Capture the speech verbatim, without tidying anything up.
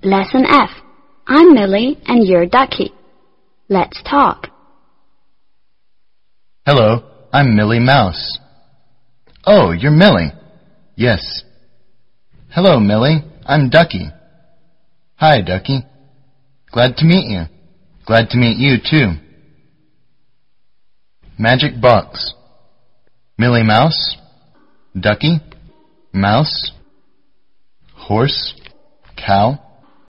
Lesson F. I'm Millie and you're Ducky. Let's talk. Hello, I'm Millie Mouse. Oh, you're Millie. Yes. Hello, Millie. I'm Ducky. Hi, Ducky. Glad to meet you. Glad to meet you, too. Magic box. Millie Mouse. Ducky. Mouse. Horse. Cow.